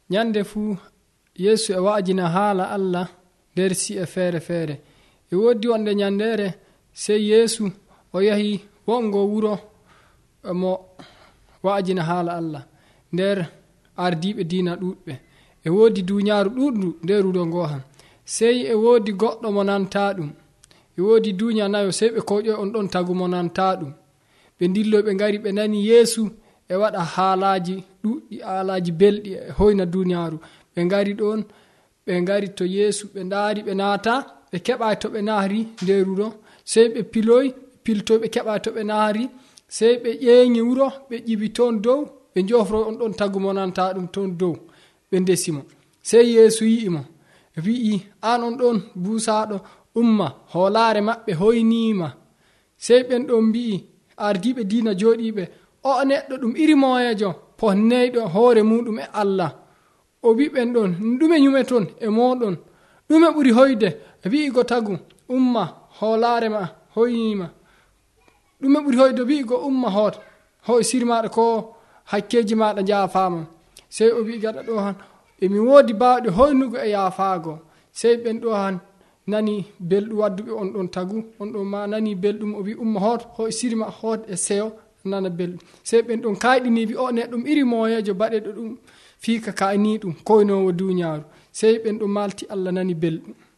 Nyande fuu Yesu e wa'ajina haala Allah nder si'e feere feere. E woddi wonde nyandere sey Yesu o yahi wongo wuro mo wa'ajina haala Allah nder ardiɓe diina ɗuɗɓe. E wodi duñaaru ɗuɗɗu nder wuro ngo han. Sey e wodi goɗɗo mo nanta ɗum. E wodi duña nayo sey ɓe koƴoy on ɗon tagu mo nanta ɗum. Ɓe dillo ɓe ngari ɓe nani Yesu e waɗa haalaji ɗuɗɗi, haalaji belɗi e hoyna duñaaru. Ɓe ngari ɗon, ɓe ngari to Yesu, ɓe ndaari ɓe naata, ɓe keɓa to ɓe naari nder wuro. Sey ɓe piltoy ɓe keɓa to ɓe naari. Sey ɓe ƴeeŋi wuro, ɓe ƴibi toon dow, ɓe jofro on ɗon tagu mo nanta ɗum toon dow. Ɓe ndesimo. Sey Yesu yi'imo, wi'i, an on ɗon buusaɗo, umma. Hoolaare maɓɓe hoyniima. Sey ɓen ɗon mbi'i ardiɓe diina jooɗiɓe, o neɗɗo ɗum iri moyejo ponneyɗo hoore muɗum e Allah. O wi ɓen ɗon, ɗume nyumeton e moɗon? Ɗume ɓuri hoyde? Wi'i go tagu, umma, hoolaare ma hoynima. Ɗume ɓuri hoyde? Wi'i go umma, hoy sirmaɗa ko hakkeji maɗa jaafama. Sey o wi gaɗa ɗo han, emi woodi bawɗe hoynugo e yaafaago. Sey ɓen ɗo han nani belɗum wadduɓe on ɗon tagu, on ɗon ma nani belɗum. O wi umma hoy sirma e seyo nana belɗum. Sey ɓen ɗon kayɗini wi o neɗɗum iri moyejo baɗeɗo ɗum fiika kayni ɗum koynowo duñaaru. Sey ɓen ɗon malti Allah nani belɗum.